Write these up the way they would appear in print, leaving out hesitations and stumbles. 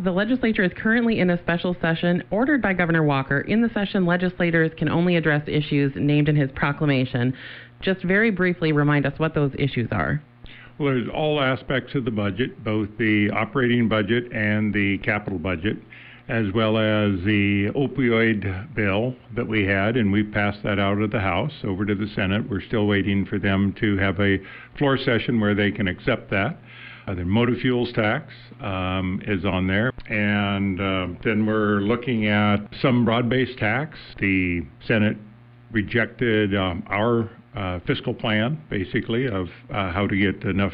The legislature is currently in a special session ordered by Governor Walker. In the session, legislators can only address issues named in his proclamation. Just very briefly remind us what those issues are. Well, there's all aspects of the budget, both the operating budget and the capital budget, as well as the opioid bill that we had, and we passed that out of the House over to the Senate. We're still waiting for them to have a floor session where they can accept that. The motor fuels tax is on there. And then we're looking at some broad-based tax. The Senate rejected our fiscal plan, basically, of how to get enough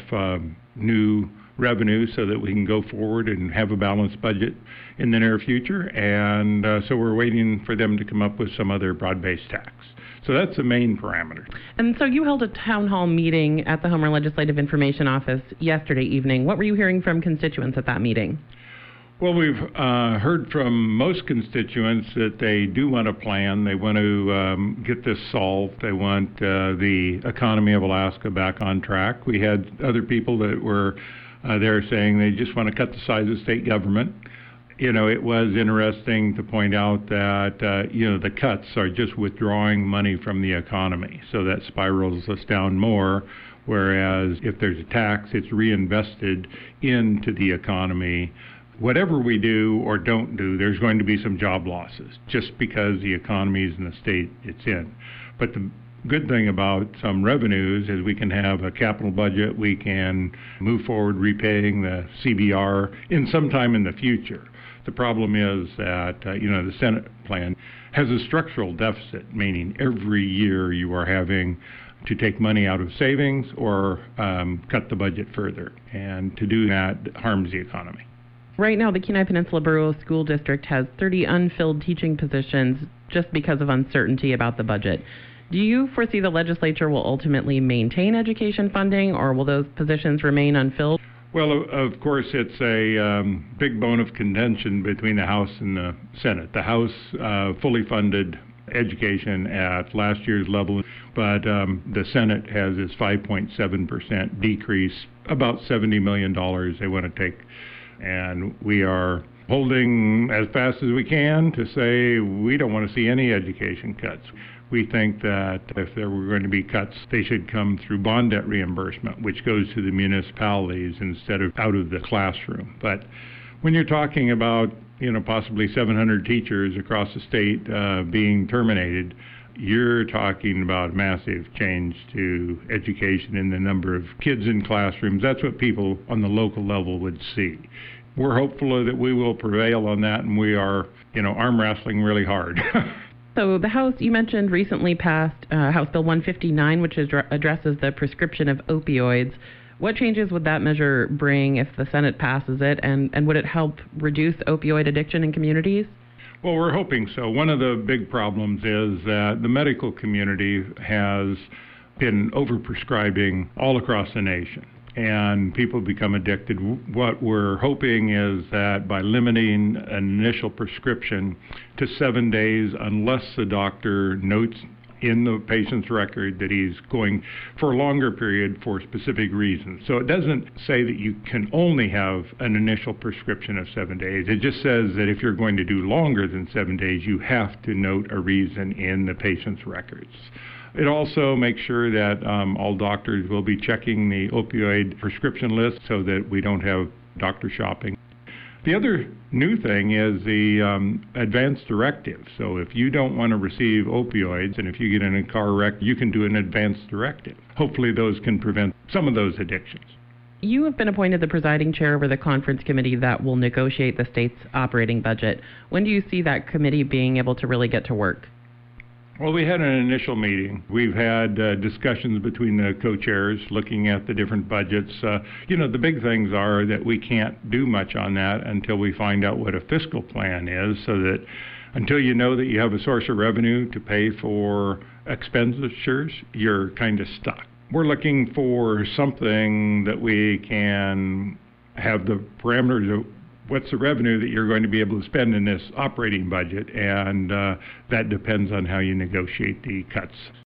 new revenue so that we can go forward and have a balanced budget in the near future. And so we're waiting for them to come up with some other broad-based tax. So that's the main parameter. And so you held a town hall meeting at the Homer Legislative Information Office yesterday evening. What were you hearing from constituents at that meeting? Well, we've heard from most constituents that they do want a plan. They want to get this solved. They want the economy of Alaska back on track. We had other people that were there saying they just want to cut the size of state government. You know, it was interesting to point out that, the cuts are just withdrawing money from the economy. So that spirals us down more, whereas if there's a tax, it's reinvested into the economy. Whatever we do or don't do, there's going to be some job losses just because the economy is in the state it's in. But the good thing about some revenues is we can have a capital budget. We can move forward repaying the CBR in some time in the future. The problem is that, the Senate plan has a structural deficit, meaning every year you are having to take money out of savings or cut the budget further. And to do that harms the economy. Right now, the Kenai Peninsula Borough School District has 30 unfilled teaching positions just because of uncertainty about the budget. Do you foresee the legislature will ultimately maintain education funding, or will those positions remain unfilled? Well, of course, it's a big bone of contention between the House and the Senate. The House fully funded education at last year's level, but the Senate has its 5.7% decrease, about $70 million they want to take. And we are holding as fast as we can to say we don't want to see any education cuts. We think that if there were going to be cuts, they should come through bond debt reimbursement, which goes to the municipalities instead of out of the classroom. But when you're talking about, possibly 700 teachers across the state being terminated, you're talking about massive change to education in the number of kids in classrooms. That's what people on the local level would see. We're hopeful that we will prevail on that, and we are, arm wrestling really hard. So the House, you mentioned, recently passed House Bill 159, which addresses the prescription of opioids. What changes would that measure bring if the Senate passes it, and would it help reduce opioid addiction in communities? Well, we're hoping so. One of the big problems is that the medical community has been overprescribing all across the nation, and people become addicted. What we're hoping is that by limiting an initial prescription to 7 days, unless the doctor notes in the patient's record that he's going for a longer period for specific reasons. So it doesn't say that you can only have an initial prescription of 7 days. It just says that if you're going to do longer than 7 days, you have to note a reason in the patient's records. It also makes sure that all doctors will be checking the opioid prescription list so that we don't have doctor shopping. The other new thing is the advance directive. So if you don't want to receive opioids, and if you get in a car wreck, you can do an advance directive. Hopefully those can prevent some of those addictions. You have been appointed the presiding chair over the conference committee that will negotiate the state's operating budget. When do you see that committee being able to really get to work? Well, we had an initial meeting. We've had discussions between the co-chairs looking at the different budgets. The big things are that we can't do much on that until we find out what a fiscal plan is, so that until you know that you have a source of revenue to pay for expenditures, you're kind of stuck. We're looking for something that we can have the parameters of what's the revenue that you're going to be able to spend in this operating budget, and that depends on how you negotiate the cuts.